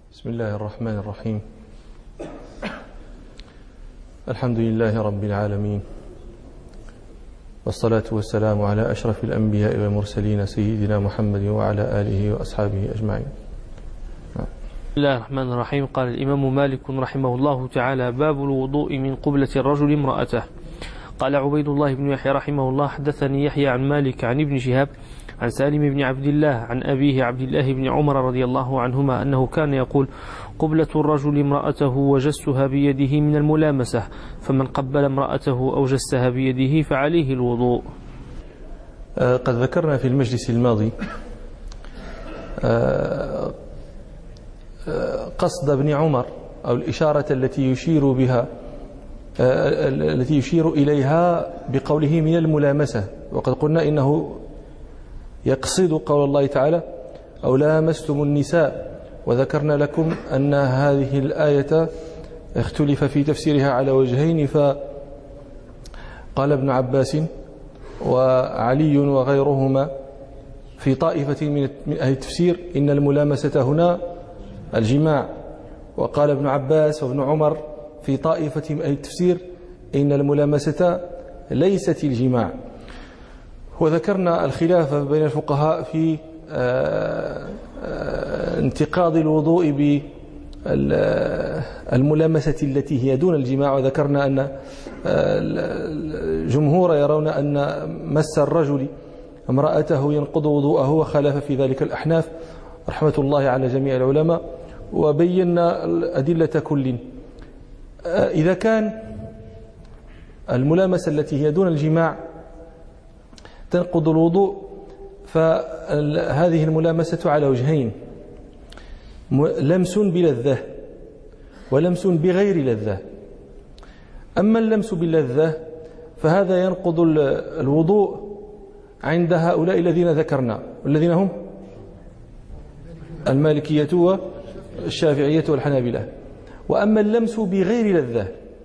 بسم الله الرحمن الرحيم. الحمد لله رب العالمين، والصلاة والسلام على أشرف الأنبياء والمرسلين سيدنا محمد وعلى آله وأصحابه أجمعين. بسم الله الرحمن الرحيم. قال الإمام مالك رحمه الله تعالى: باب الوضوء من قبلة الرجل امرأته. قال عبيد الله بن يحيى رحمه الله: حدثني يحيى عن مالك عن ابن شهاب عن سالم بن عبد الله عن أبيه عبد الله بن عمر رضي الله عنهما أنه كان يقول: قبلة الرجل امرأته وجسها بيده من الملامسة، فمن قبل امرأته أو جسها بيده فعليه الوضوء. قد ذكرنا في المجلس الماضي قصد ابن عمر أو الإشارة التي يشير بها التي يشير إليها بقوله من الملامسة، وقد قلنا إنه يقصد قول الله تعالى: أو لامستم النساء، وذكرنا لكم أن هذه الآية اختلف في تفسيرها على وجهين، فقال ابن عباس وعلي وغيرهما في طائفة من أهل التفسير إن الملامسة هنا الجماع، وقال ابن عباس وابن عمر في طائفة من أهل التفسير إن الملامسة ليست الجماع. وذكرنا الخلاف بين الفقهاء في انتقاض الوضوء بالملامسة التي هي دون الجماع، وذكرنا أن الجمهور يرون أن مس الرجل امرأته ينقض وضوءه، وخالف في ذلك الأحناف رحمة الله على جميع العلماء، وبينا الأدلة كل. إذا كان الملامسة التي هي دون الجماع تنقض الوضوء، فهذه الملامسة على وجهين: لمس بلذة ولمس بغير لذة. أما اللمس باللذة فهذا ينقض الوضوء عند هؤلاء الذين ذكرنا، والذين هم المالكية والشافعية والحنابلة. وأما اللمس بغير لذة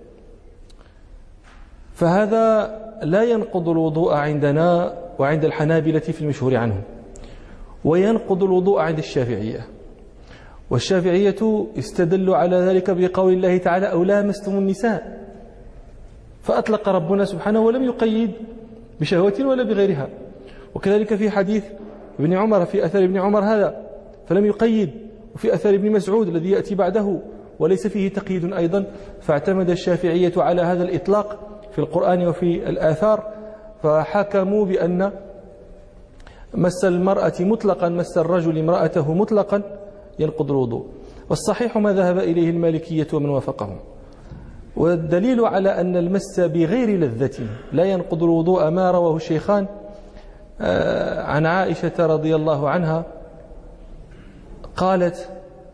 فهذا لا ينقض الوضوء عندنا وعند الحنابلة في المشهور عنهم، وينقض الوضوء عند الشافعية. والشافعية استدلوا على ذلك بقول الله تعالى: أو لامستم النساء، فأطلق ربنا سبحانه ولم يقيد بشهوة ولا بغيرها. وكذلك في حديث ابن عمر، في أثر ابن عمر هذا فلم يقيد، وفي أثر ابن مسعود الذي يأتي بعده وليس فيه تقييد أيضا، فاعتمد الشافعية على هذا الإطلاق في القرآن وفي الآثار، فحكموا بأن مس المرأة مطلقا، مس الرجل امرأته مطلقا ينقض الوضوء. والصحيح ما ذهب إليه المالكية ومن وافقهم. والدليل على أن المس بغير لذة لا ينقض الوضوء ما رواه الشيخان عن عائشة رضي الله عنها قالت: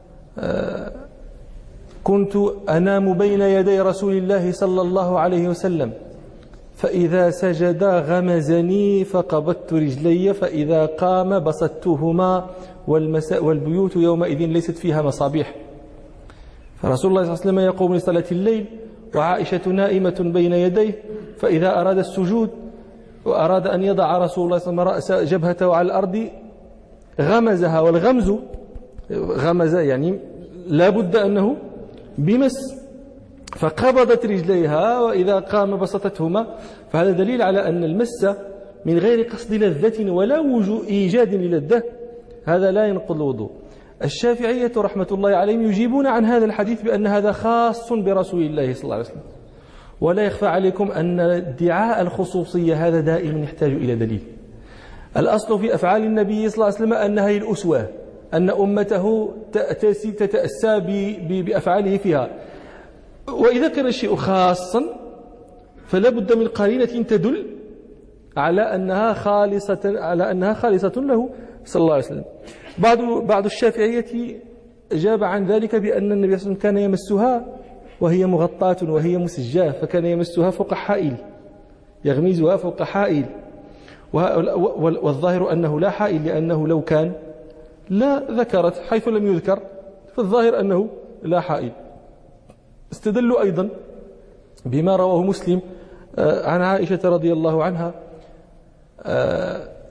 كنت أنام بين يدي رسول الله صلى الله عليه وسلم، فإذا سجد غمزني فقبضت رجلي، فإذا قام بسطتهما، والبيوت يومئذ ليست فيها مصابيح. فرسول الله صلى الله عليه وسلم يقوم لصلاة الليل وعائشة نائمة بين يديه، فإذا أراد السجود وأراد أن يضع رسول الله صلى الله عليه وسلم رأس جبهته على الأرض غمزها، والغمز غمز يعني لا بد أنه بمس، فقبضت رجليها وإذا قام بسطتهما. فهذا دليل على أن المس من غير قصد لذة ولا وجود إيجاد للذة هذا لا ينقض الوضوء. الشافعية رحمة الله عليهم يجيبون عن هذا الحديث بأن هذا خاص برسول الله صلى الله عليه وسلم. ولا يخفى عليكم أن ادعاء الخصوصية هذا دائما يحتاج إلى دليل. الأصل في أفعال النبي صلى الله عليه وسلم أنها هي الأسوة، أن أمته تتأسى بأفعاله فيها. وإذا كان الشيء خاصا فلا بد من قرينة تدل على أنها خالصة له صلى الله عليه وسلم. بعض الشافعية أجاب عن ذلك بأن النبي صلى الله عليه وسلم كان يمسها وهي مغطاة وهي مسجاة، فكان يمسها فوق حائل، يغمزها فوق حائل. والظاهر أنه لا حائل، لأنه لو كان لا ذكرت، حيث لم يذكر فالظاهر أنه لا حائل. استدلوا أيضا بما رواه مسلم عن عائشة رضي الله عنها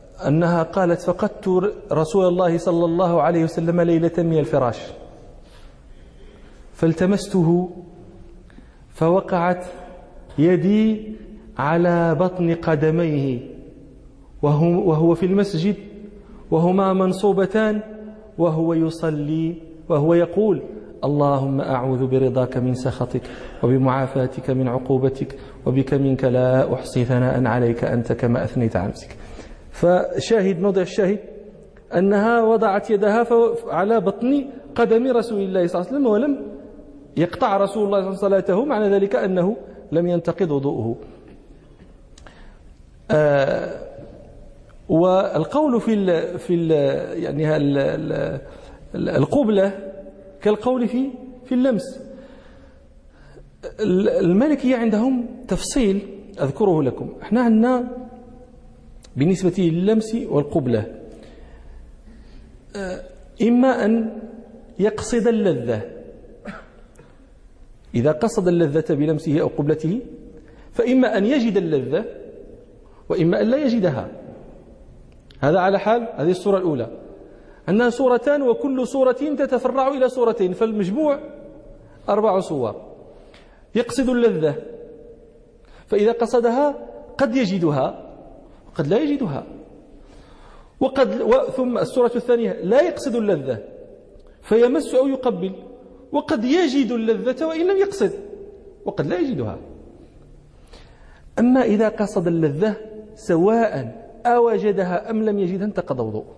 أنها قالت: فقدت رسول الله صلى الله عليه وسلم ليلة من الفراش، فالتمسته فوقعت يدي على بطن قدميه وهو في المسجد وهما منصوبتان وهو يصلي وهو يقول اللهم أعوذ برضاك من سخطك وبمعافاتك من عقوبتك وبك منك لا أحصي ثناء عليك أنت كما أثنيت على نفسك. فشاهد موضع الشاهد أنها وضعت يدها على بطن قدم رسول الله صلى الله عليه وسلم ولم يقطع رسول الله صلى الله عليه وسلم صلاته، معنى ذلك أنه لم ينتقض وضوءه. والقول في يعني القبلة كالقول في اللمس. المالكية عندهم تفصيل أذكره لكم. احنا عندنا بالنسبة لللمس والقبلة إما أن يقصد اللذة، إذا قصد اللذة بلمسه أو قبلته فإما أن يجد اللذة وإما أن لا يجدها. هذا على حال هذه الصورة الأولى، أنها صورتان وكل صورة تتفرع إلى صورتين، فالمجموع 4 صور. يقصد اللذة، فإذا قصدها قد يجدها وقد لا يجدها، ثم الصورة الثانية لا يقصد اللذة فيمس أو يقبل، وقد يجد اللذة وإن لم يقصد وقد لا يجدها. أما إذا قصد اللذة سواء أوجدها أم لم يجدها انتقض وضوءه.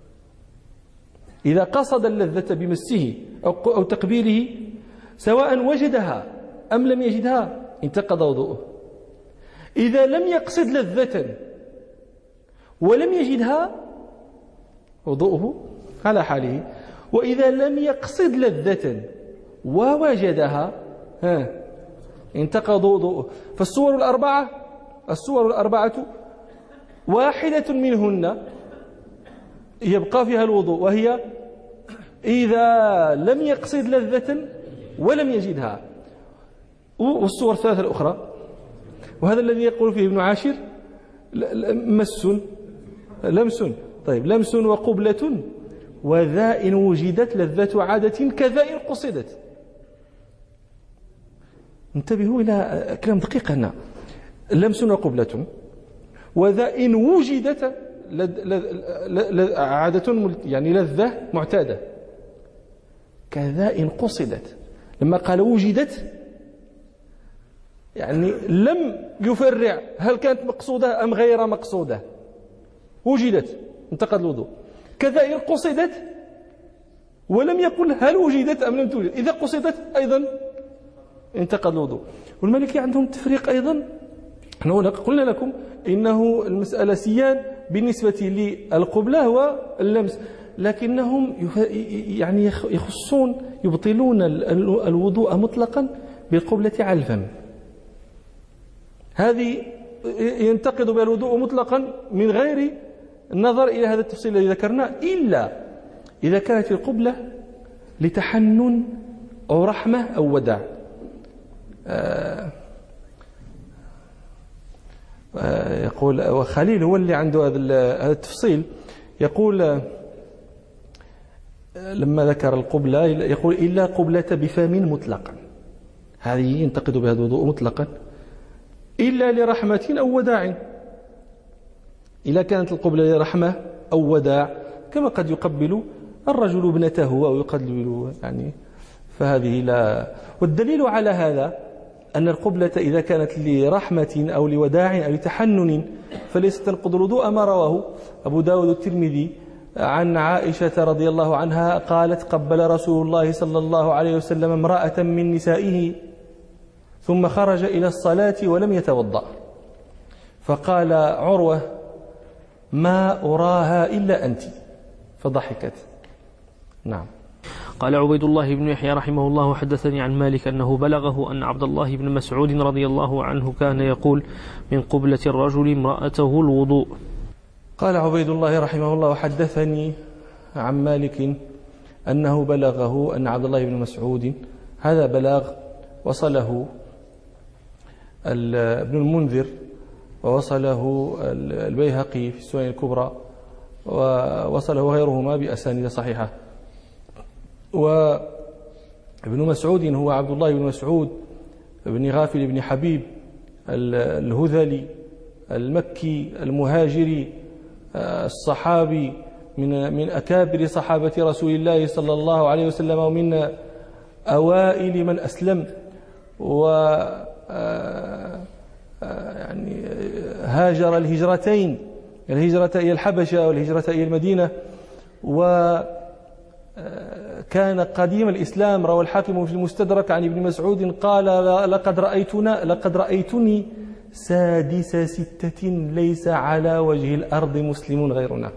إذا قصد اللذة بمسه أو تقبيله سواء وجدها أم لم يجدها انتقض وضوءه. إذا لم يقصد لذة ولم يجدها وضوءه على حاله، وإذا لم يقصد لذة ووجدها انتقض وضوءه. فالصور الأربعة واحدة منهن يبقى فيها الوضوء، وهي إذا لم يقصد لذة ولم يجدها. والصور الثلاثة الأخرى، وهذا الذي يقول فيه ابن عاشر لمس طيب لمس وقبلة وذا إن وجدت لذة عادة كذا إن قصدت. انتبهوا إلى كلام دقيق هنا. لمس وقبلة وذا إن وجدت عادة يعني لذة معتادة كذا إن قصدت. لما قال وجدت يعني لم يفرع هل كانت مقصودة أم غير مقصودة، وجدت انتقض الوضوء. كذا إن قصدت ولم يقل هل وجدت أم لم توجد، إذا قصدت أيضا انتقض الوضوء. والمالكي عندهم تفريق أيضا. نحن قلنا لكم إنه المسألة سيان بالنسبة للقبلة واللمس، لكنهم يعني يبطلون الوضوء مطلقا بالقبلة على الفم. هذه ينتقد بها الوضوء مطلقا من غير النظر إلى هذا التفصيل الذي ذكرناه، إلا إذا كانت القبلة لتحنن أو رحمة أو وداع. يقول وخليل هو اللي عنده هذا التفصيل، يقول لما ذكر القبلة يقول إلا قبلة بفم مطلقا، هذه ينتقد بها الوضوء مطلقا إلا لرحمة أو وداع. إذا كانت القبلة لرحمة أو وداع كما قد يقبل الرجل ابنته أو يقبل يعني، فهذه لا. والدليل على هذا أن القبلة إذا كانت لرحمة أو لوداع أو لتحنن فليست تنقض الوضوء، ما رواه أبو داود الترمذي عن عائشة رضي الله عنها قالت قبل رسول الله صلى الله عليه وسلم امرأة من نسائه ثم خرج إلى الصلاة ولم يتوضأ، فقال عروة ما أراها إلا أنت، فضحكت. نعم. قال عبيد الله بن يحيى رحمه الله حدثني عن مالك أنه بلغه أن عبد الله بن مسعود رضي الله عنه كان يقول من قبلة الرجل امرأته الوضوء. قال عبيد الله رحمه الله حدثني عن مالك أنه بلغه أن عبد الله بن مسعود، هذا بلاغ وصله ابن المنذر ووصله البيهقي في السنن الكبرى ووصله غيرهما بأسانيد صحيحة. ابن مسعود هو عبد الله بن مسعود بن غافل بن حبيب الهذلي المكي المهاجري الصحابي من أكابر صحابة رسول الله صلى الله عليه وسلم، ومن أوائل من أسلم، و يعني هاجر الهجرتين، الهجرة إلى الحبشة والهجرة إلى المدينة، وكان قديم الإسلام. روى الحاكم في المستدرك عن ابن مسعود قال: لقد رأيتني سادس 6 ليس على وجه الأرض مسلم غيرنا.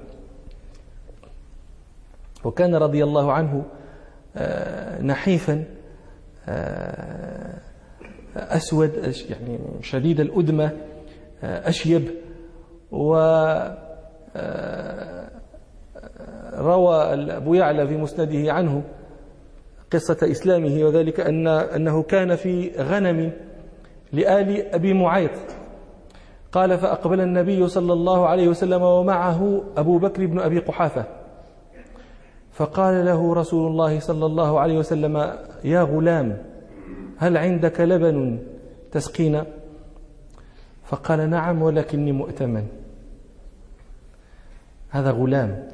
وكان رضي الله عنه نحيفا أسود، يعني شديد الأدمة، أشيب. وروى أبو يعلى في مسنده عنه قصة إسلامه، وذلك أنه كان في غنم لآل أبي معيط. قال: فأقبل النبي صلى الله عليه وسلم ومعه أبو بكر بن أبي قحافة، فقال له رسول الله صلى الله عليه وسلم: يا غلام، هل عندك لبن تسقينا؟ فقال: نعم، ولكني مؤتمن. هذا غلام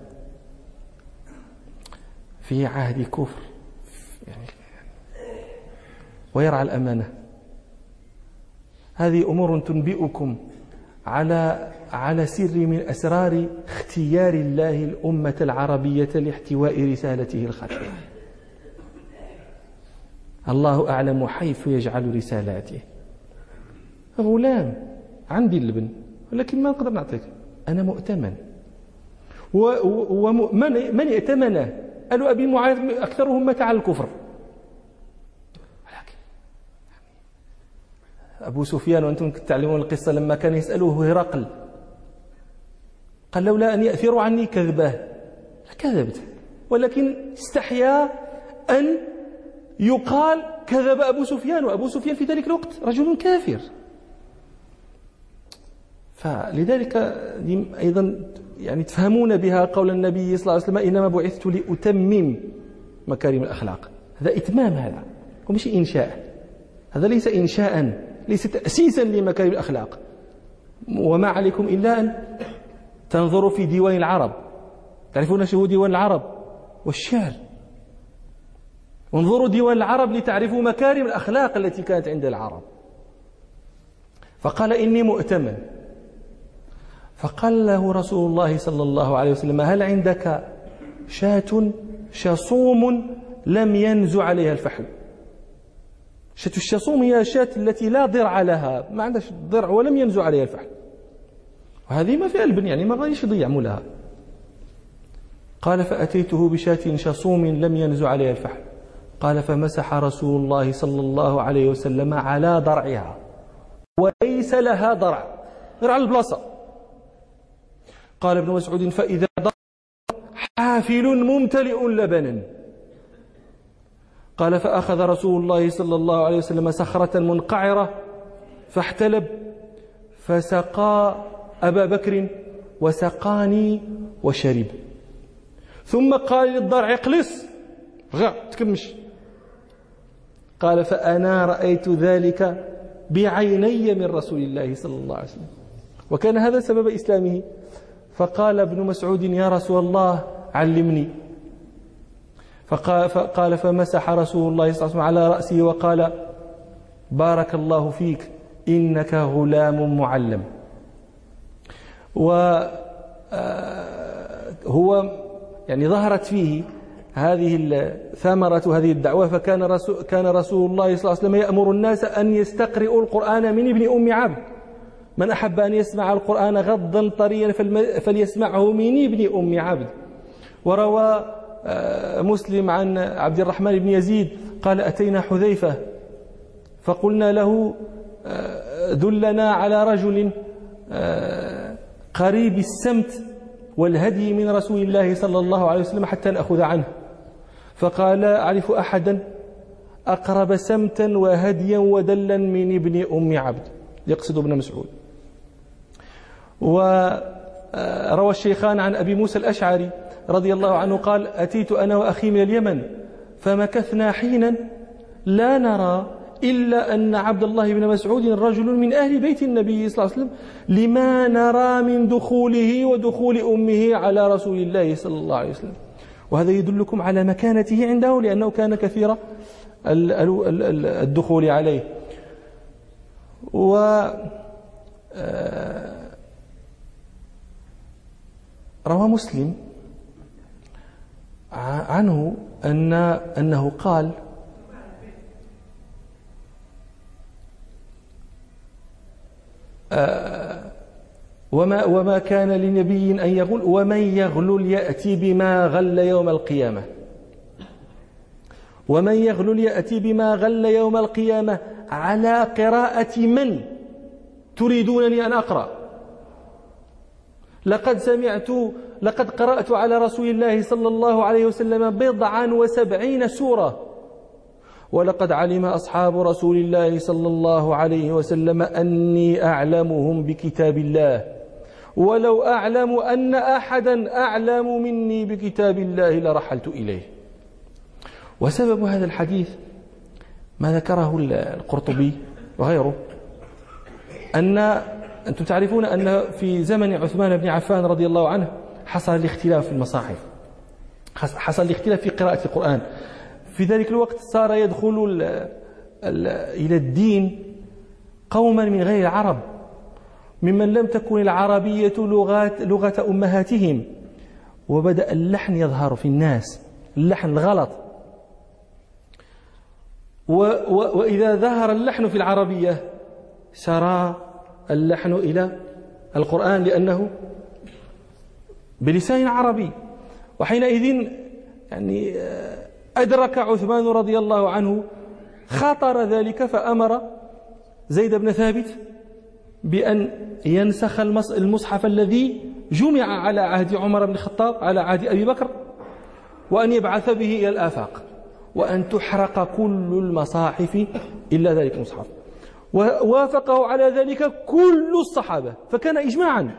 في عهد كفر يعني، ويرعى الأمانة. هذه أمور تنبئكم على سر من أسرار اختيار الله الأمة العربية لاحتواء رسالته الخاتمة. الله أعلم حيث يجعل رسالاته. غلام عندي اللبن ولكن ما نقدر نعطيك، أنا مؤتمن. ومن ائتمنه؟ قالوا أبي معاذ أكثرهم مات على الكفر. أبو سفيان، وأنتم تعلمون القصة، لما كان يسأله هرقل قال: لولا أن يأثروا عني كذبه لكذبت، ولكن استحيا أن يقال كذب أبو سفيان، وأبو سفيان في ذلك الوقت رجل كافر. فلذلك أيضا يعني تفهمون بها قول النبي صلى الله عليه وسلم: إنما بعثت لأتمم مكارم الأخلاق. هذا إتمام، هذا ومش إنشاء. هذا ليس إنشاء، ليس تأسيسا لمكارم الأخلاق. وما عليكم إلا أن تنظروا في ديوان العرب. تعرفون شو ديوان العرب؟ والشعر. وانظروا ديوان العرب لتعرفوا مكارم الأخلاق التي كانت عند العرب. فقال: إني مؤتمن. فقال له رسول الله صلى الله عليه وسلم: هل عندك شاة شصوم لم ينزع عليها الفحل؟ شاة الشصوم هي شاة التي لا ضرع لها، ما عندهاش ضرع ولم ينزع عليها الفحل، وهذه ما فيها البن، يعني ما غاديش يضيع مولها. قال: فأتيته بشاة شصوم لم ينزع عليها الفحل. قال: فمسح رسول الله صلى الله عليه وسلم على ضرعها، وليس لها ضرع غير على البلاصة. قال ابن مسعود: فإذا ضرع حافل ممتلئ لبنا. قال: فأخذ رسول الله صلى الله عليه وسلم صخرة منقعرة فاحتلب، فسقى أبا بكر وسقاني وشرب، ثم قال للضرع: اقلص، رجع تكمش. قال: فأنا رأيت ذلك بعيني من رسول الله صلى الله عليه وسلم، وكان هذا سبب إسلامه. فقال ابن مسعود: يا رسول الله علمني. فقال: فمسح رسول الله صلى الله عليه وسلم على رأسه وقال: بارك الله فيك، إنك غلام معلم. وهو يعني ظهرت فيه هذه ثمرة هذه الدعوة. فكان رسول الله صلى الله عليه وسلم يأمر الناس أن يستقرئوا القرآن من ابن أم عبد. من أحب أن يسمع القرآن غضا طريا فليسمعه من ابن أم عبد. وروى مسلم عن عبد الرحمن بن يزيد قال: أتينا حذيفة فقلنا له: دلنا على رجل قريب السمت والهدي من رسول الله صلى الله عليه وسلم حتى نأخذ عنه. فقال: أعرف أحدا أقرب سمتا وهديا ودلا من ابن أم عبد، يقصد ابن مسعود. وروى الشيخان عن أبي موسى الأشعري رضي الله عنه قال: أتيت أنا وأخي من اليمن فمكثنا حينا لا نرى إلا أن عبد الله بن مسعود رجل من أهل بيت النبي صلى الله عليه وسلم، لما نرى من دخوله ودخول أمه على رسول الله صلى الله عليه وسلم. وهذا يدلكم على مكانته عنده، لأنه كان كثير الدخول عليه. روى مسلم عنه أنه قال: وما كان لنبي أن يغل، ومن يغلل يأتي بما غل يوم القيامة. ومن يغلل يأتي بما غل يوم القيامة. على قراءة من تريدونني أن أقرأ؟ لقد قرأت على رسول الله صلى الله عليه وسلم 70 سورة، ولقد علم أصحاب رسول الله صلى الله عليه وسلم أني أعلمهم بكتاب الله، ولو أعلم أن أحدا أعلم مني بكتاب الله لرحلت إليه. وسبب هذا الحديث ما ذكره القرطبي وغيره، أنتم تعرفون أن في زمن عثمان بن عفان رضي الله عنه حصل الاختلاف في المصاحف، حصل الاختلاف في قراءة القرآن. في ذلك الوقت صار يدخل إلى الدين قوما من غير العرب، ممن لم تكن العربية لغة أمهاتهم، وبدأ اللحن يظهر في الناس، اللحن الغلط. وإذا ظهر اللحن في العربية سرى اللحن إلى القرآن لأنه بلسان عربي. وحينئذ يعني أدرك عثمان رضي الله عنه خطر ذلك، فأمر زيد بن ثابت بأن ينسخ المصحف الذي جمع على عهد عمر بن الخطاب على عهد أبي بكر، وأن يبعث به إلى الآفاق، وأن تحرق كل المصاحف إلا ذلك المصحف. ووافقه على ذلك كل الصحابة، فكان إجماعا.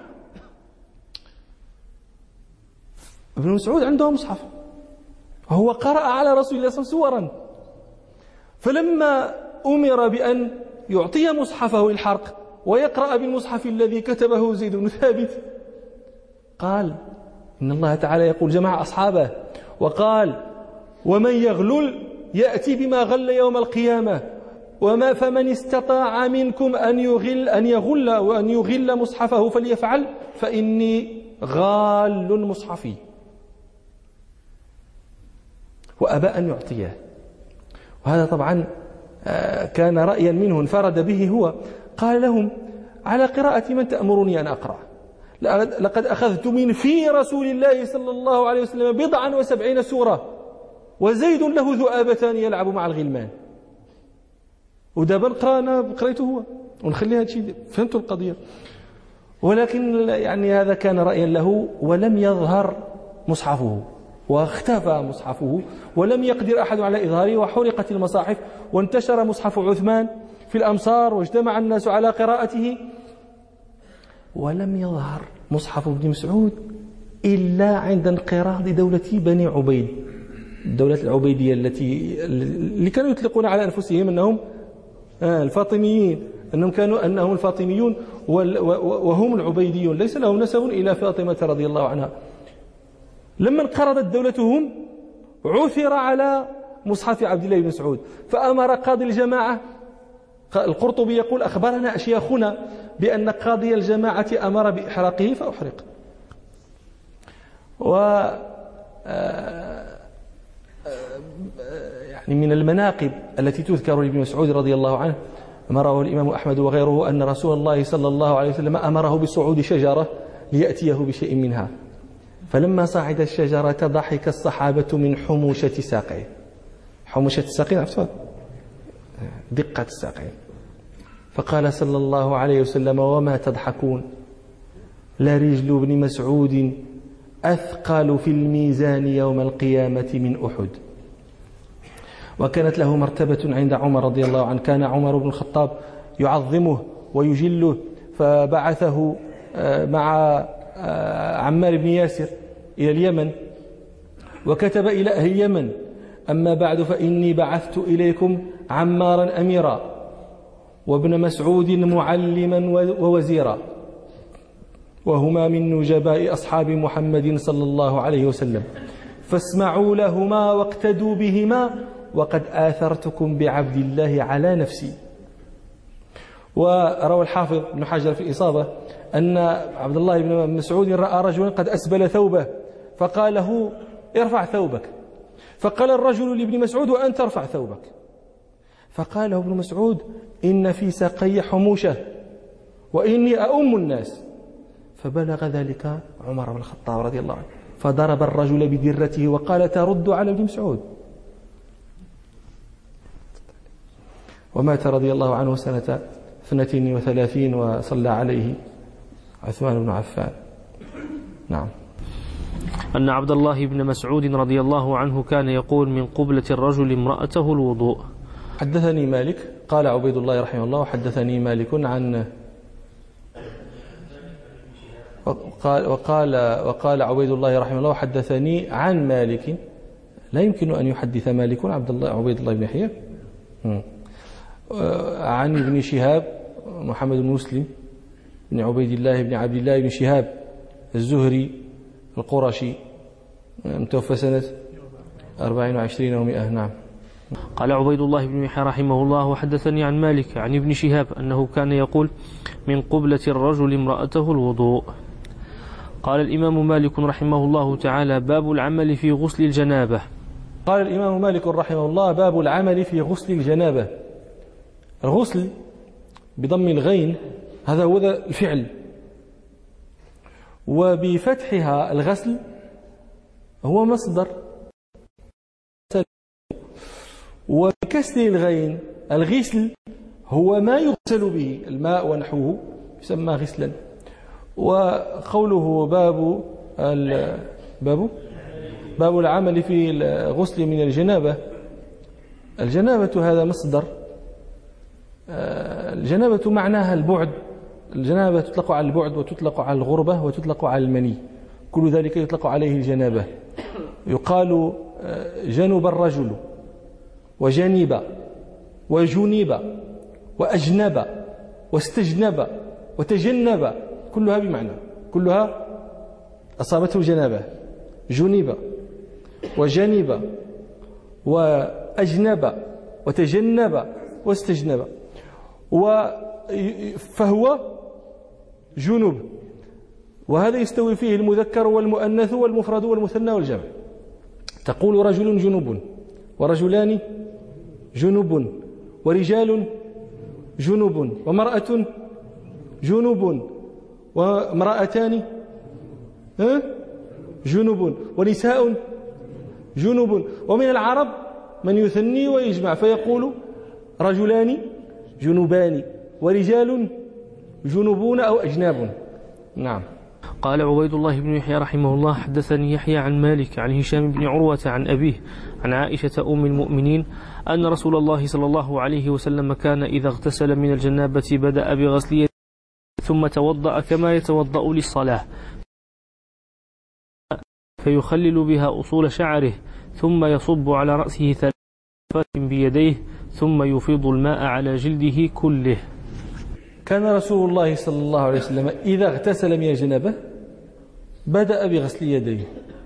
ابن مسعود عنده مصحف، هو قرأ على رسول الله صلى الله عليه وسلم سورا، فلما أمر بأن يعطي مصحفه الحرق ويقرأ بالمصحف الذي كتبه زيد بن ثابت، قال: إن الله تعالى يقول جمع أصحابه وقال: ومن يغلل يأتي بما غل يوم القيامة، فمن استطاع منكم أن يغل وأن يغل مصحفه فليفعل، فإني غال مصحفي. وأبى أن يعطيه. وهذا طبعا كان رأيا منه انفرد به هو. قال لهم: على قراءة من تأمرني أن أقرأ؟ لقد أخذت من في رسول الله صلى الله عليه وسلم 70 سورة، وزيد له ذؤابتان يلعب مع الغلمان. ودابا قريته هو ونخليها هادشي. فهمتوا القضية؟ ولكن يعني هذا كان رأيا له، ولم يظهر مصحفه، واختفى مصحفه، ولم يقدر أحد على إظهاره، وحرقت المصاحف، وانتشر مصحف عثمان في الأمصار، واجتمع الناس على قراءته، ولم يظهر مصحف ابن مسعود إلا عند انقراض دولة بني عبيد، الدولة العبيدية اللي كانوا يطلقون على أنفسهم أنهم الفاطميين، أنهم الفاطميون وهم العبيديون، ليس لهم نسب إلى فاطمة رضي الله عنها. لما انقرضت دولتهم عثر على مصحف عبد الله بن مسعود، فأمر قاضي الجماعة. القرطبي يقول: أخبرنا أشياخنا بأن قاضي الجماعة أمر بإحراقه فأحرق. يعني من المناقب التي تذكر لابن مسعود رضي الله عنه ما رواه الإمام أحمد وغيره، أن رسول الله صلى الله عليه وسلم أمره بصعود شجرة ليأتيه بشيء منها، فلما صعد الشجرة ضحك الصحابة من حموشة ساقيه. حموشة الساقين عرفتوها؟ دقة الساقين. فقال صلى الله عليه وسلم: وما تضحكون؟ لرجل ابن مسعود أثقل في الميزان يوم القيامة من أحد. وكانت له مرتبة عند عمر رضي الله عنه، كان عمر بن الخطاب يعظمه ويجله، فبعثه مع عمار بن ياسر إلى اليمن، وكتب إلى أهل اليمن أما بعد فإني بعثت إليكم عمارا أميرا وابن مسعود معلما ووزيرا، وهما من نجباء أصحاب محمد صلى الله عليه وسلم، فاسمعوا لهما واقتدوا بهما، وقد آثرتكم بعبد الله على نفسي. وروى الحافظ ابن حجر في الإصابة أن عبد الله بن مسعود رأى رجلا قد أسبل ثوبه فقال له ارفع ثوبك، فقال الرجل لابن مسعود وأنت ترفع ثوبك، فقال ابن مسعود إن في ساقي حموشة وإني أؤم الناس، فبلغ ذلك عمر بن الخطاب رضي الله عنه فضرب الرجل بدرته وقال ترد على ابن مسعود، ومات رضي الله عنه سنة 32 وصلى عليه عثمان بن عفان. نعم. أن عبد الله بن مسعود رضي الله عنه كان يقول من قبلة الرجل امرأته الوضوء. حدثني مالك قال عبيد الله رحمه الله وحدثني مالك عن وقال عبيد الله رحمه الله وحدثني عن مالك، لا يمكن أن يحدث مالك عبيد الله بن يحيى عن ابن شهاب محمد بن مسلم بن عبيد الله بن عبد الله بن شهاب الزهري القرشي متوفى سنة 24 و100. نعم. قال عبيد الله بن يحيى رحمه الله وحدثني عن مالك عن ابن شهاب أنه كان يقول من قبلة الرجل امرأته الوضوء. قال الإمام مالك رحمه الله تعالى باب العمل في غسل الجنابة. قال الإمام مالك رحمه الله باب العمل في غسل الجنابة. الغسل بضم الغين هذا هو الفعل، وبفتحها الغسل هو مصدر، وبكسر الغين الغسل هو ما يغسل به الماء ونحوه يسمى غسلا. وقوله باب العمل في الغسل من الجنابة، الجنابة هذا مصدر، الجنابة معناها البعد، الجنابة تطلق على البعد وتطلق على الغربة وتطلق على المني، كل ذلك يطلق عليه الجنابة. يقال جنب الرجل وجنب وجنب وأجنب واستجنب وتجنب، كلها بمعنى، كلها أصابته جنابة. جنب وجنب وأجنب وتجنب واستجنب، فهو جنب، وهذا يستوي فيه المذكر والمؤنث والمفرد والمثنى والجمع. تقول رجل جنب ورجلان جنب ورجال جنب ومرأة جنب وامرأتان جنب ونساء جنب. ومن العرب من يثني ويجمع فيقول رجلان جنبان ورجال جنبون أو أجناب. نعم. قال عبيد الله بن يحيى رحمه الله حدثني يحيى عن مالك عن هشام بن عروة عن أبيه عن عائشة أم المؤمنين أن رسول الله صلى الله عليه وسلم كان إذا اغتسل من الجنابة بدأ بغسل يديه ثم توضأ كما يتوضأ للصلاة، فيخلل بها أصول شعره ثم يصب على رأسه 3 بيديه ثم يفيض الماء على جلده كله. كان رسول الله صلى الله عليه وسلم إذا اغتسل من الجنابة بدأ بغسل يديه،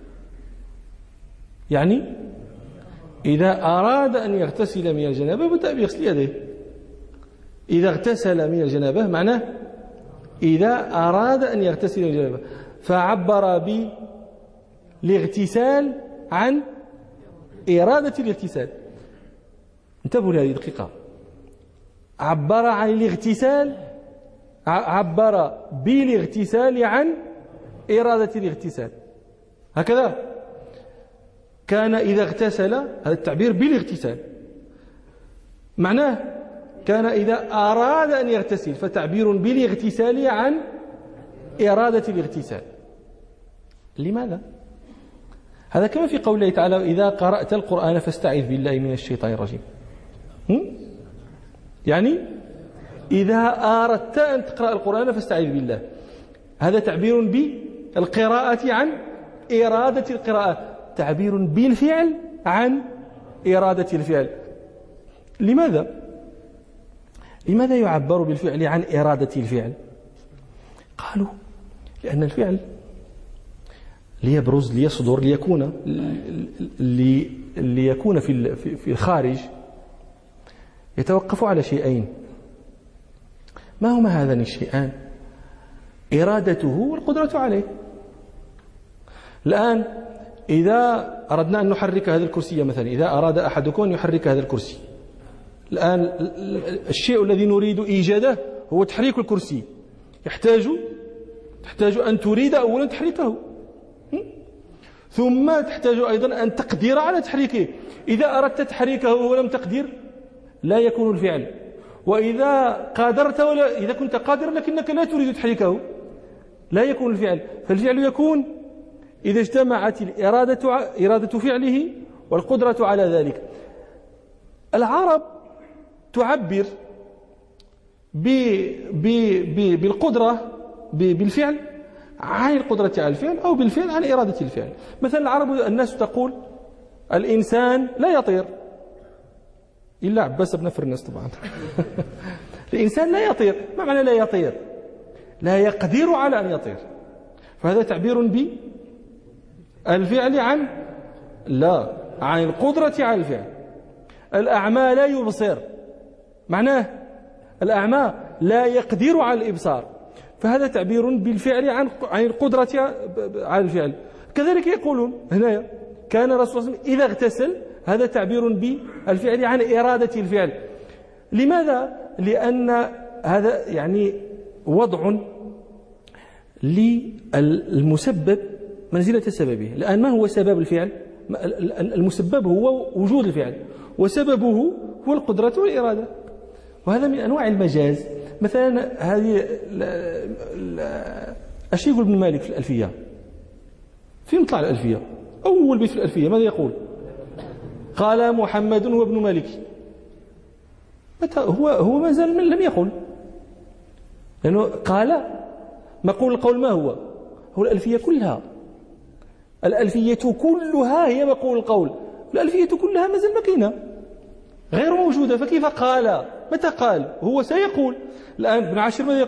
يعني إذا أراد أن يغتسل من الجنابة بدأ بغسل يديه. إذا اغتسل من الجنابة معناه إذا أراد أن يغتسل من الجنابة، فعبر بالاغتسال عن إرادة الاغتسال. انتبهوا لهذه دقيقة، عبر عن الاغتسال، عبر بالاغتسال عن إرادة الاغتسال، هكذا. كان إذا اغتسل، هذا التعبير بالاغتسال معناه كان إذا أراد أن يغتسل، فتعبير بالاغتسال عن إرادة الاغتسال. لماذا؟ هذا كما في قوله تعالى إذا قرأت القرآن فاستعذ بالله من الشيطان الرجيم. يعني إذا أردت أن تقرأ القرآن فاستعذ بالله، هذا تعبير بالقراءة عن إرادة القراءة، تعبير بالفعل عن إرادة الفعل. لماذا يعبر بالفعل عن إرادة الفعل؟ قالوا لأن الفعل ليبرز ليصدر ليكون في الخارج يتوقف على شيئين. ما هما هذان الشيئان؟ إرادته والقدرة عليه. الآن إذا أردنا أن نحرك هذا الكرسي مثلا، إذا أراد أحدكم أن يحرك هذا الكرسي، الآن الشيء الذي نريد إيجاده هو تحريك الكرسي. تحتاج أن تريد أولا تحريكه، ثم تحتاج أيضا أن تقدر على تحريكه. إذا أردت تحريكه ولم تقدر لا يكون الفعل، وإذا قادرت إذا كنت قادرا لكنك لا تريد تحريكه لا يكون الفعل. فالفعل يكون إذا اجتمعت إرادة فعله والقدرة على ذلك. العرب تعبر بالقدرة بالفعل عن القدرة على الفعل، أو بالفعل عن إرادة الفعل. مثلا العرب الناس تقول الإنسان لا يطير إلا عباس بن فرناس طبعا. الإنسان لا يطير. ما معنى لا يطير؟ لا يقدر على أن يطير. فهذا تعبير بالفعل عن القدرة على الفعل. الأعمى لا يبصر، معناه الأعمى لا يقدر على الإبصار، فهذا تعبير بالفعل عن القدرة على الفعل. كذلك يقولون هنا كان الرسول صلى الله عليه وسلم إذا اغتسل، هذا تعبير بالفعل عن إرادة الفعل. لماذا؟ لأن هذا يعني وضع للمسبب منزلة سببه. الآن ما هو سبب الفعل؟ المسبب هو وجود الفعل، وسببه هو القدرة والإرادة. وهذا من أنواع المجاز. مثلا هذه ايش يقول ابن مالك في الألفية؟ في مطلع الألفية أول بيت في الألفية ماذا يقول؟ قال محمد وابن مالك. متى هو ما زال لم يقل، لأنه قال مقول القول ما هو الألفية كلها. الألفية كلها هي مقول القول. الألفية كلها ما زال مكينة غير موجودة. فكيف قال؟ متى قال؟ هو سيقول. الآن ابن عاشر ماذا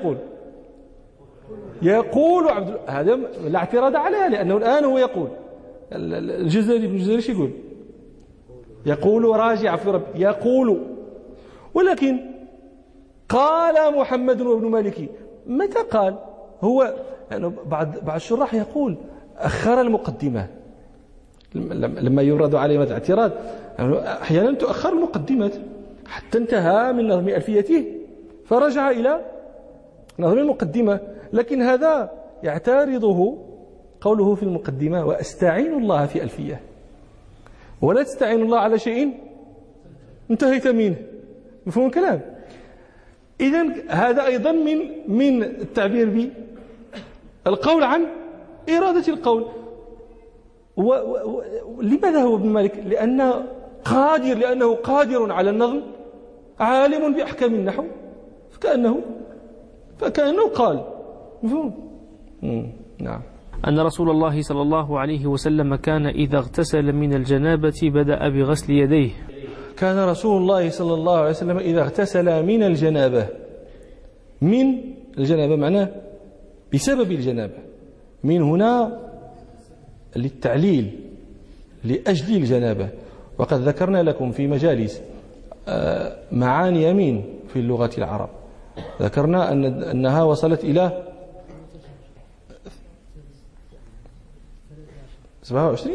يقول هذا لا اعتراض عليها، لأنه الآن هو يقول. الجزري ابن الجزري ايش يقول راجع في رب يقول. ولكن قال محمد وابن مالك، متى قال؟ هو يعني بعض الشراح يقول أخر المقدمة لما يورد عليه هذا الاعتراض. يعني أحيانا تؤخر المقدمات حتى انتهى من نظم ألفيته فرجع إلى نظم المقدمة. لكن هذا يعترضه قوله في المقدمة وأستعين الله في ألفية، ولا تستعين الله على شيء انتهيت منه. مفهوم الكلام؟ إذن هذا أيضا من التعبير بالقول عن إرادة القول. لماذا هو ابن مالك؟ لأنه قادر على النظم، عالم بأحكام النحو، فكأنه قال. مفهوم؟ نعم. أن رسول الله صلى الله عليه وسلم كان إذا اغتسل من الجنابة بدأ بغسل يديه. كان رسول الله صلى الله عليه وسلم إذا اغتسل من الجنابة معناه بسبب الجنابة. من هنا للتعليل لأجل الجنابة. وقد ذكرنا لكم في مجالس معاني من في اللغة العرب. ذكرنا أنها وصلت إلى 27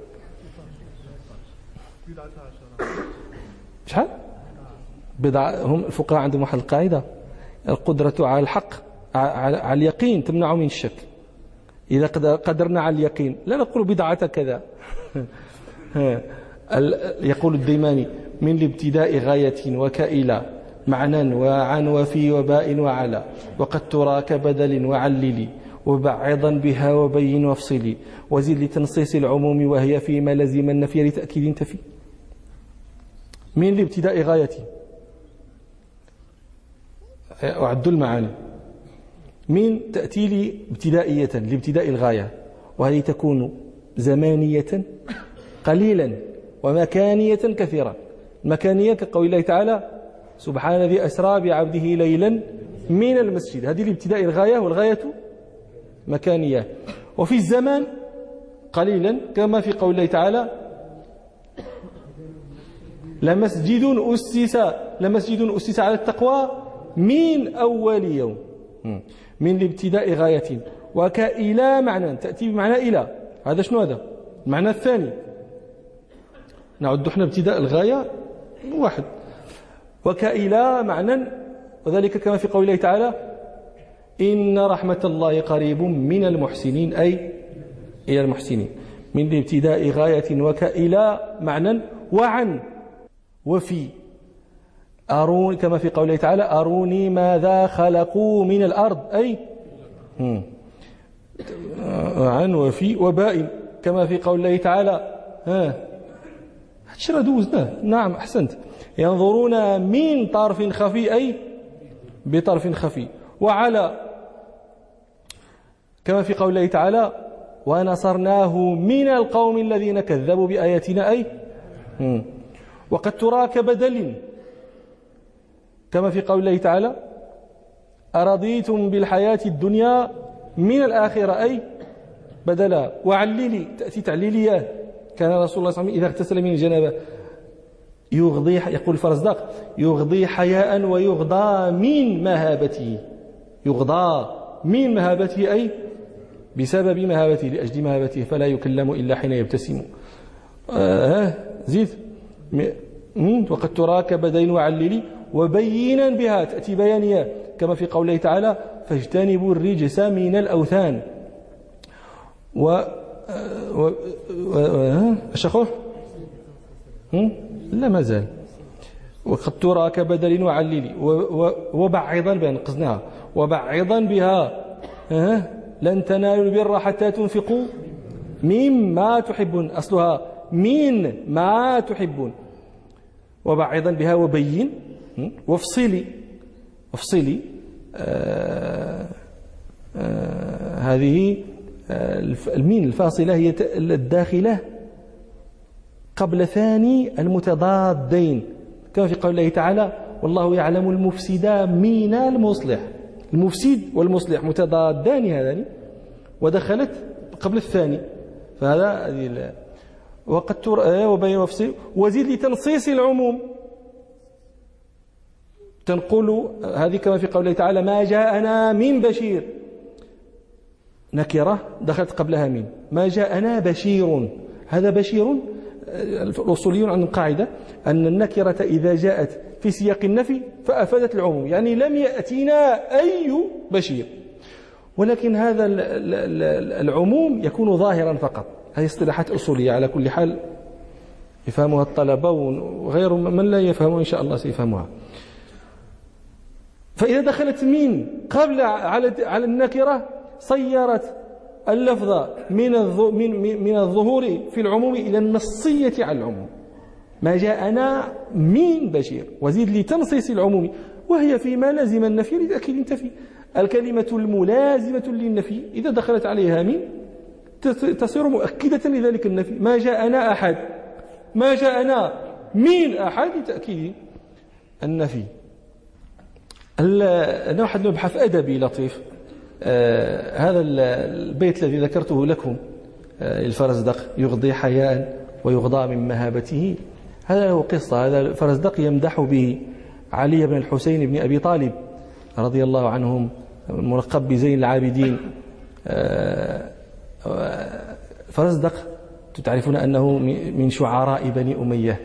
شحال بضعة. هم الفقهاء عندهم واحد القاعدة: القدرة على الحق على اليقين تمنع من الشك. إذا قدرنا على اليقين لا نقول بضعة كذا. يقول الديماني: من الابتداء غاية وكائلة معنى وعن وفي وباء وعلى، وقد ترى كبدل وعللي، وبعضا بها وبين وافصلي، وزد لتنصيص العموم وهي فيما لزم النفي لتأكيد تفي. من الابتداء غاية أعد المعاني. من تأتي لي ابتدائية لابتداء الغاية، وهذه تكون زمانية قليلا ومكانية كثيرة. المكانية كقول الله تعالى سبحان الذي أسرى بعبده ليلا من المسجد، هذه الابتداء الغاية، والغاية مكانية. وفي الزمان قليلا كما في قول الله تعالى لمسجد أسس على التقوى من أول يوم، من الابتداء غاية. وكإلى معنى تأتي بمعنى إلى، هذا شنو هذا المعنى الثاني، نعد احنا ابتداء الغاية واحد. وكإلى معنى، وذلك كما في قول الله تعالى إن رحمة الله قريب من المحسنين، أي إلى المحسنين، من الابتداء غاية. وكإلى معنى وعن وفي، أروني كما في قوله تعالى أروني ماذا خلقوا من الأرض، أي عن وفي. وباء كما في قول الله تعالى دوزناه، نعم أحسنت، ينظرون من طرف خفي، أي بطرف خفي. وعلى كما في قول الله تعالى ونصرناه من القوم الذين كذبوا بآياتنا، أي وقد تراك بدل كما في قول الله تعالى أرضيتم بالحياة الدنيا من الآخرة، أي بدلا. وعللي تأتي تعليلية، كان رسول الله صلى الله عليه وسلم إذا اغتسل من الجنابة يغضي، يقول الفرزدق يغضي حياء ويغضى من مهابته، يغضى من مهابته أي بسبب مهابته، لأجل مهابته، فلا يكلم إلا حين يبتسم. زيد وقد تراك بدين وعللي وبينا بها، تأتي بيانية كما في قوله تعالى فاجتنبوا الرجس من الأوثان. أشخوه لا ما زال. وقد تراك بدل وعللي وبعضا بها، نقصناها وبعضا بها لن تنالوا البر حتى تنفقوا مما تحبون، أصلها من ما تحبون. وبعضا بها وبين وافصلي، افصلي هذه المين الفاصلة هي الداخلة قبل ثاني المتضادين، كما في قول الله تعالى والله يعلم المفسد من المصلح، المفسد والمصلح متضادان هذان، ودخلت قبل الثاني، فهذا وقد وبين وفصل. وزيد لتنصيص العموم، تنقل هذه كما في قوله تعالى ما جاءنا من بشير، نكرة دخلت قبلها من، ما جاءنا بشير، هذا بشير. الأصوليون عندهم قاعدة أن النكرة إذا جاءت في سياق النفي فأفادت العموم، يعني لم يأتينا أي بشير، ولكن هذا العموم يكون ظاهرا فقط. هذه اصطلاحات أصولية على كل حال يفهمها الطلبة، وغير من لا يفهمها إن شاء الله سيفهمها. فإذا دخلت من قبل على النكرة صيرت اللفظ من الظهور في العموم إلى النصية على العموم، ما جاءنا من بشير. وزيد لتنصيص العموم، وهي فيما لازم النفي لتأكيد التفي. الكلمة الملازمة للنفي إذا دخلت عليها من تصير مؤكدة لذلك النفي. ما جاءنا أحد، ما جاءنا من أحد لتأكيد النفي. أنا واحد مبحث أدبي لطيف، هذا البيت الذي ذكرته لكم الفرزدق يغضي حياء ويغضى من مهابته، هذا له قصة. هذا الفرزدق يمدح به علي بن الحسين بن أبي طالب رضي الله عنهم، الملقب بزين العابدين. فرزدق تعرفون أنه من شعراء بني أمية.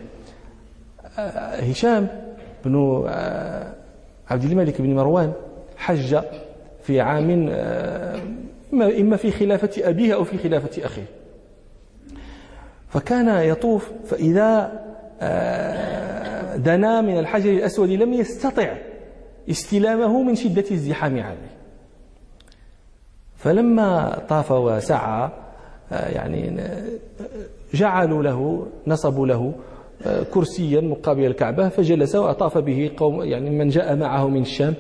هشام بن عبد الملك بن مروان حج في عام إما في خلافة أبيه أو في خلافة أخيه، فكان يطوف، فإذا دنا من الحجر الأسود لم يستطع استلامه من شدة الزحام عليه، فلما طاف وسعى يعني جعلوا له، نصبوا له كرسيا مقابل الكعبة فجلس وأطاف به قوم، يعني من جاء معه من الشام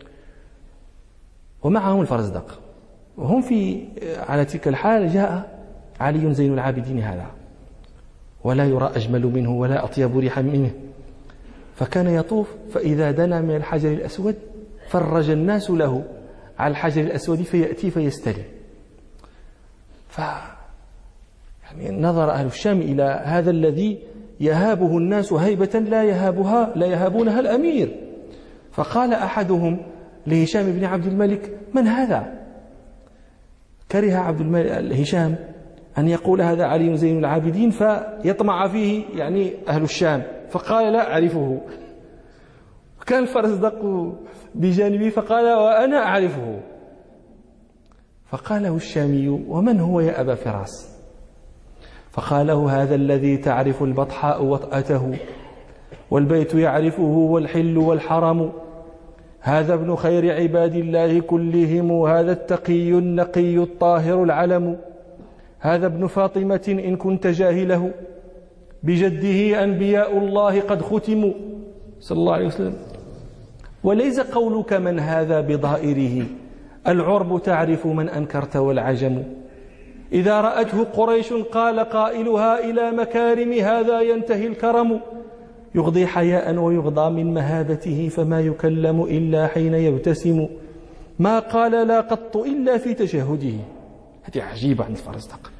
ومعهم الفرزدق، وهم على تلك الحال جاء علي زين العابدين هذا ولا يرى أجمل منه ولا أطيب ريحا منه. فكان يطوف فإذا دنا من الحجر الأسود فرج الناس له على الحجر الأسود فيأتي فيستلم. يعني نظر أهل الشام إلى هذا الذي يهابه الناس هيبة لا يهابونها الأمير. فقال أحدهم لهشام بن عبد الملك: من هذا؟ كره عبد الملك هشام أن يقول هذا علي زين العابدين فيطمع فيه يعني أهل الشام، فقال: لا أعرفه. كان الفرزدق بجانبه فقال: وأنا أعرفه. فقال له الشامي: ومن هو يا أبا فراس؟ فقال له: هذا الذي تعرف البطحاء وطأته والبيت يعرفه والحل والحرم، هذا ابن خير عباد الله كلهم، هذا التقي النقي الطاهر العلم، هذا ابن فاطمة إن كنت جاهله، بجده أنبياء الله قد ختموا صلى الله عليه وسلم. وليس قولك من هذا بضائره، العرب تعرف من أنكرت والعجم، إذا رأته قريش قال قائلها إلى مكارم هذا ينتهي الكرم، يغضي حياء ويغضى من مهابته فما يكلم إلا حين يبتسم، ما قال لا قط إلا في تشهده. هذه عجيبة عند الفرزدق.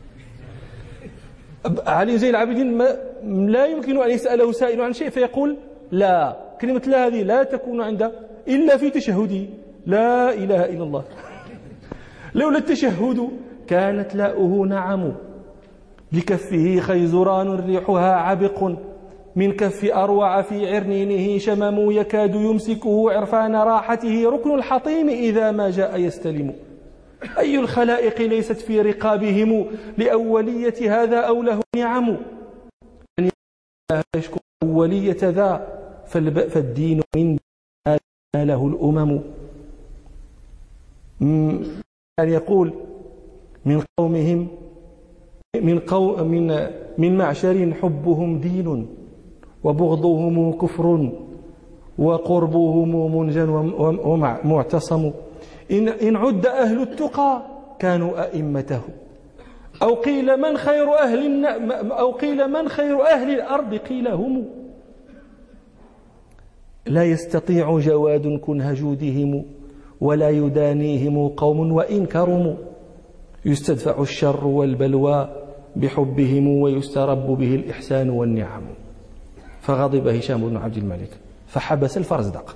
علي زين العابدين لا يمكن أن يسأله سائل عن شيء فيقول لا، كلمة لا هذه لا تكون عنده إلا في تشهده، لا إله إلا الله. لولا التشهد كانت لاؤه نعم، بكفه خيزران ريحها عبق، من كف أروع في عرنينه شمم، يكاد يمسكه عرفان راحته ركن الحطيم إذا ما جاء يستلم. أي الخلائق ليست في رقابهم لأولية هذا أو له نعم، أن يشكر أولية ذا فالدين من له الأمم. أن يقول من قومهم من معشر حبهم دين وبغضهم كفر وقربهم منجن ومعتصم، إن عد أهل التقى كانوا أئمته، أو قيل من خير أهل الأرض قيل هم، لا يستطيع جواد كنه جودهم، ولا يدانيهم قوم وإن كرموا، يستدفع الشر والبلوى بحبهم ويسترب به الإحسان والنعم. فغضب هشام بن عبد الملك فحبس الفرزدق،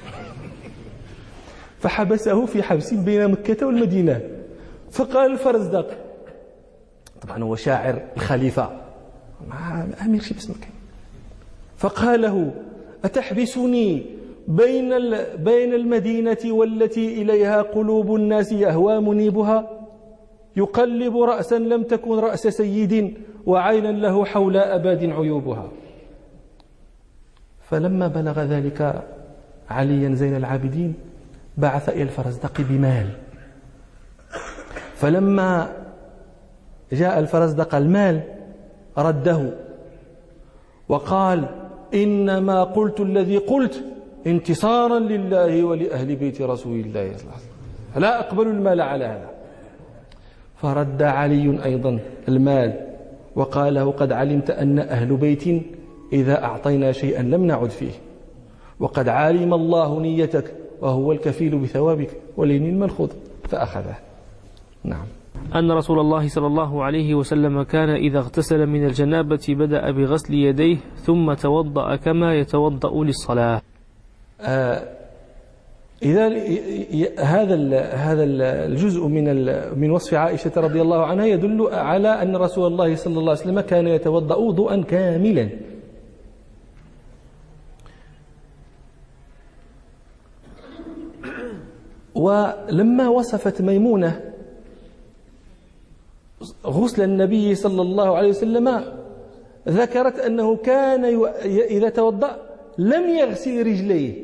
فحبسه في حبس بين مكة والمدينة. فقال الفرزدق، طبعا هو شاعر الخليفة أمير شي بس مكان، فقال له: أتحبسني بين المدينة والتي إليها قلوب الناس يهوى منيبها، يقلب رأسا لم تكن رأس سيد، وعينا له حول أباد عيوبها. فلما بلغ ذلك عليا زين العابدين بعث إلى الفرزدق بمال، فلما جاء الفرزدق المال رده وقال: إنما قلت الذي قلت انتصارا لله ولأهل بيت رسول الله صلى الله عليه وسلم، لا أقبل المال على هذا. فرد علي أيضا المال وقال له: قد علمت أن أهل بيت إذا أعطينا شيئا لم نعد فيه، وقد علم الله نيتك وهو الكفيل بثوابك ولين المنخوض، فأخذه. نعم. أن رسول الله صلى الله عليه وسلم كان إذا اغتسل من الجنابة بدأ بغسل يديه ثم توضأ كما يتوضأ للصلاة. إذا هذا الجزء من وصف عائشة رضي الله عنها يدل على أن رسول الله صلى الله عليه وسلم كان يتوضأ وضوءا كاملا. ولما وصفت ميمونة غسل النبي صلى الله عليه وسلم ذكرت أنه كان إذا توضأ لم يغسل رجليه،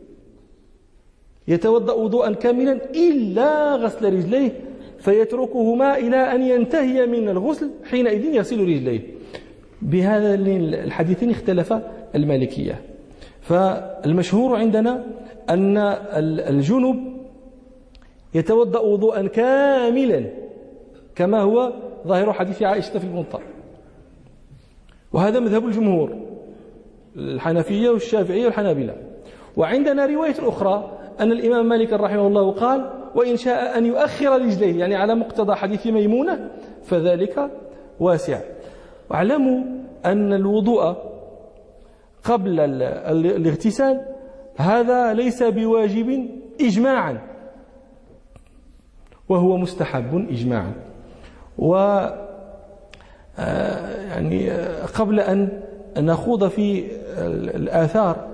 يتوضأ وضوءا كاملا إلا غسل رجليه، فيتركهما إلى أن ينتهي من الغسل حينئذ يغسل رجليه. بهذا الحديثين اختلف المالكية. فالمشهور عندنا أن الجنب يتوضأ وضوءا كاملا كما هو ظاهر حديث عائشة في الموطأ، وهذا مذهب الجمهور الحنفية والشافعية والحنابلة. وعندنا رواية أخرى أن الإمام مالك رحمه الله قال وإن شاء أن يؤخر رجليه، يعني على مقتضى حديث ميمونة، فذلك واسع. واعلموا أن الوضوء قبل الاغتسال هذا ليس بواجب إجماعا، وهو مستحب إجماعا. يعني قبل أن نخوض في الآثار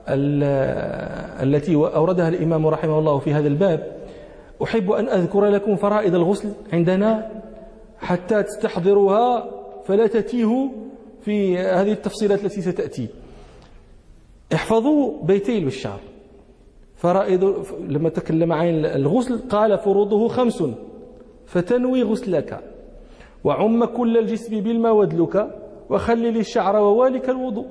التي أوردها الإمام رحمه الله في هذا الباب، أحب أن أذكر لكم فرائض الغسل عندنا حتى تستحضروها فلا تتيهوا في هذه التفصيلات التي ستأتي. احفظوا بيتي البشار. فرائض لما تكلم عن الغسل قال فروضه 5 فتنوي غسلك وعم كل الجسم بالماء ودلك وخلل الشعر ووالك الوضوء.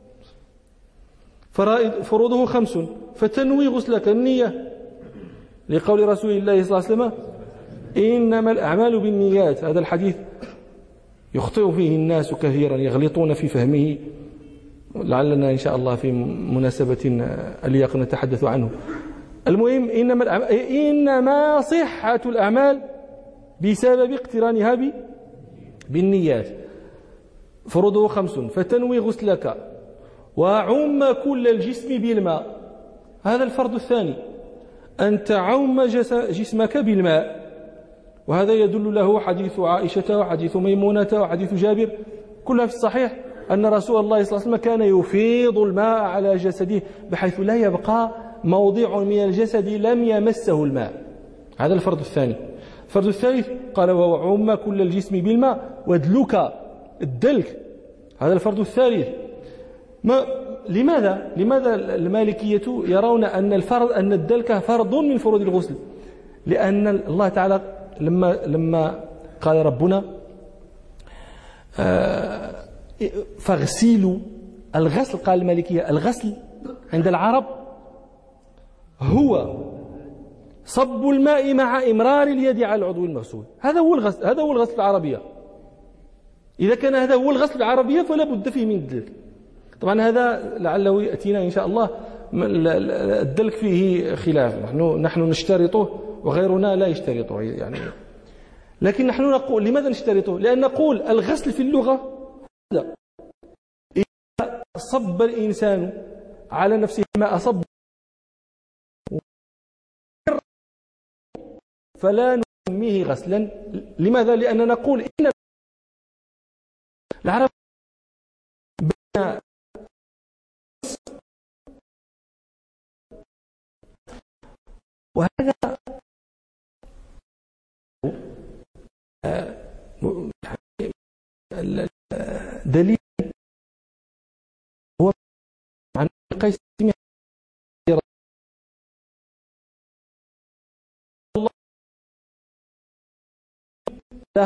فروضه 5 فتنوي غسلك، النية، لقول رسول الله صلى الله عليه وسلم إنما الأعمال بالنيات. هذا الحديث يخطئ فيه الناس كثيرا، يغلطون في فهمه، لعلنا إن شاء الله في مناسبة اليق نتحدث عنه. المهم إنما صحة الأعمال بسبب اقترانها بالنيات. فروضه 5 فتنوي غسلك وعم كل الجسم بالماء. هذا الفرض الثاني، أن تعم جسمك بالماء، وهذا يدل له حديث عائشة وحديث ميمونة وحديث جابر كلها في الصحيح أن رسول الله صلى الله عليه وسلم كان يفيض الماء على جسده بحيث لا يبقى موضع من الجسد لم يمسه الماء. هذا الفرض الثاني. الفرض الثالث قال وعم كل الجسم بالماء ودلك، الدلك، هذا الفرض الثالث. لماذا المالكية يرون أن الدلك فرض من فروض الغسل؟ لأن الله تعالى لما قال ربنا فاغسلوا، الغسل قال المالكية الغسل عند العرب هو صب الماء مع إمرار اليد على العضو المغسول. هذا هو الغسل العربية. إذا كان هذا هو الغسل العربية فلا بد فيه من الدلك. طبعا هذا لعله يأتينا إن شاء الله، الدلك فيه خلاف، نحن نشترطه وغيرنا لا يشترطه يعني. لكن نحن نقول لماذا نشترطه؟ لأن نقول الغسل في اللغة إذا صب الإنسان على نفسه ما أصب فلا نسميه غسلا. لماذا؟ لأننا نقول إن العرب بين وهذا دليل هو عن قيس الله لا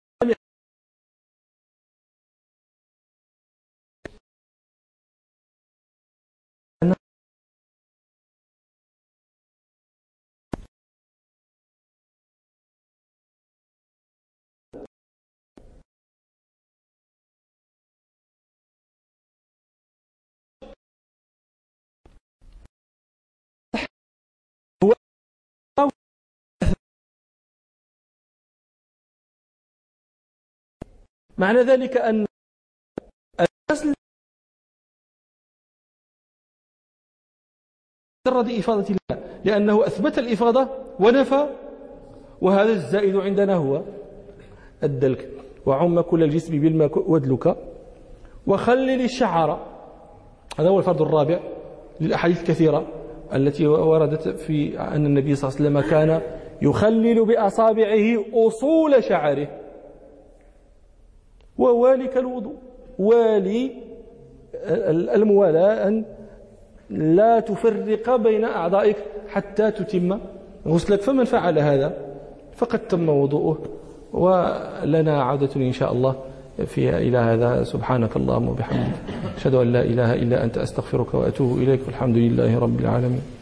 معنى ذلك أن الغسل مجرد إفاضة الله، لأنه أثبت الإفاضة ونفى، وهذا الزائد عندنا هو الدلك. وعم كل الجسم بالماء ودلك وخلل الشعر، هذا هو الفرض الرابع للأحاديث الكثيرة التي وردت في أن النبي صلى الله عليه وسلم كان يخلل بأصابعه أصول شعره. ووالك الوضوء، والي الموالاة أن لا تفرق بين أعضائك حتى تتم غسلك، فمن فعل هذا فقد تم وضوءه. ولنا عودة إن شاء الله إلى هذا. سبحانك اللهم وبحمدك، أشهد أن لا إله إلا أنت، أستغفرك وأتوب إليك، والحمد لله رب العالمين.